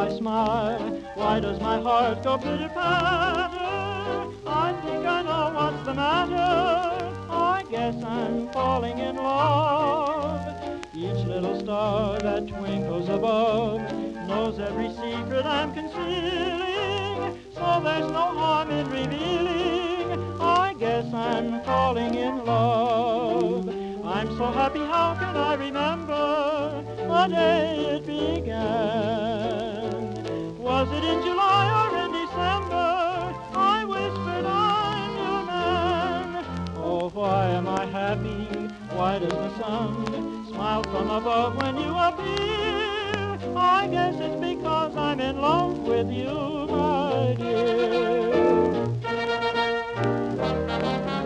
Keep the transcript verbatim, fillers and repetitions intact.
I smile? Why does my heart go pitter-patter? I think I know what's the matter. I guess I'm falling in love. Each little star that twinkles above knows every secret I'm concealing, so there's no harm in revealing. I guess I'm falling in love. I'm so happy, how can I remember the day it began? Was it in July or in December? I whispered, I'm your man. Oh, why am I happy? Why does the sun smile from above when you appear? I guess it's because I'm in love with you, my dear.